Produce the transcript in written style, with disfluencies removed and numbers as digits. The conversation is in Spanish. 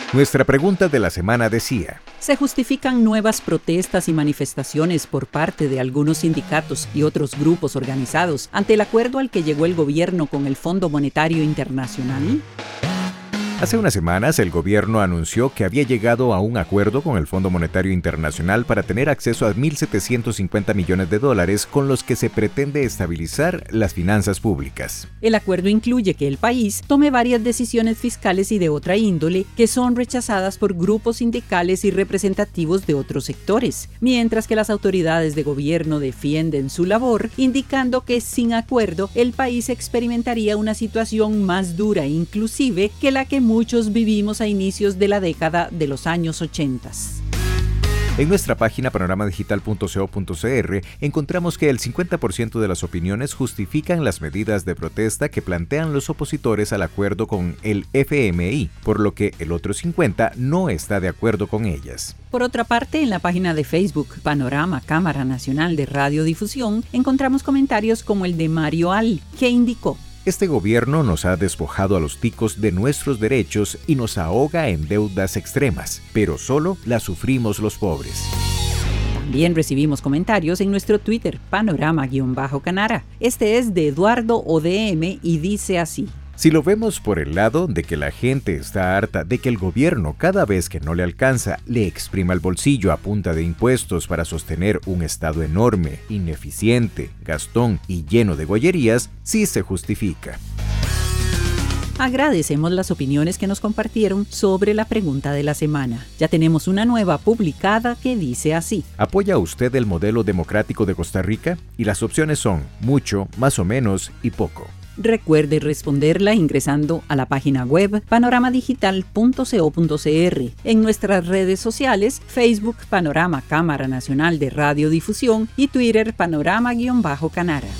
Nuestra pregunta de la semana decía: ¿se justifican nuevas protestas y manifestaciones por parte de algunos sindicatos y otros grupos organizados ante el acuerdo al que llegó el gobierno con el Fondo Monetario Internacional? Hace unas semanas, el gobierno anunció que había llegado a un acuerdo con el Fondo Monetario Internacional para tener acceso a $1.750 millones con los que se pretende estabilizar las finanzas públicas. El acuerdo incluye que el país tome varias decisiones fiscales y de otra índole que son rechazadas por grupos sindicales y representativos de otros sectores, mientras que las autoridades de gobierno defienden su labor, indicando que sin acuerdo el país experimentaría una situación más dura inclusive que la que muchos vivimos a inicios de la década de los años 80. En nuestra página panoramadigital.co.cr encontramos que el 50% de las opiniones justifican las medidas de protesta que plantean los opositores al acuerdo con el FMI, por lo que el otro 50% no está de acuerdo con ellas. Por otra parte, en la página de Facebook Panorama Cámara Nacional de Radiodifusión encontramos comentarios como el de Mario Al, que indicó: este gobierno nos ha despojado a los ticos de nuestros derechos y nos ahoga en deudas extremas, pero solo las sufrimos los pobres. También recibimos comentarios en nuestro Twitter, Panorama-Canara. Este es de Eduardo ODM y dice así: si lo vemos por el lado de que la gente está harta de que el gobierno, cada vez que no le alcanza, le exprima el bolsillo a punta de impuestos para sostener un Estado enorme, ineficiente, gastón y lleno de gollerías, sí se justifica. Agradecemos las opiniones que nos compartieron sobre la pregunta de la semana. Ya tenemos una nueva publicada que dice así: ¿apoya usted el modelo democrático de Costa Rica? Y las opciones son mucho, más o menos y poco. Recuerde responderla ingresando a la página web panoramadigital.co.cr, en nuestras redes sociales, Facebook Panorama Cámara Nacional de Radiodifusión y Twitter Panorama-Canara.